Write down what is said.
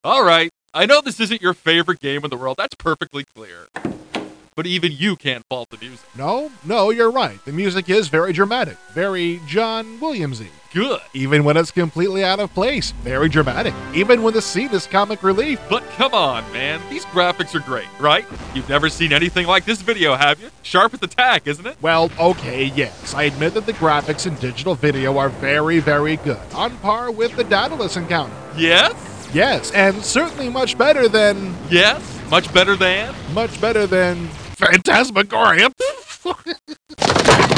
Alright, I know this isn't your favorite game in the world, that's perfectly clear. But even you can't fault the music. No, you're right. The music is very dramatic, very John Williams-y. Good. Even when it's completely out of place, very dramatic. Even when the scene is comic relief. But come on, man, these graphics are great, right? You've never seen anything like this video, have you? Sharp as the tack, isn't it? Well, okay, yes. I admit that the graphics in digital video are very, very good. On par with the Daedalus encounter. Yes? Yes, and certainly much better than... Yes? Much better than? Much better than... Phantasmagoria.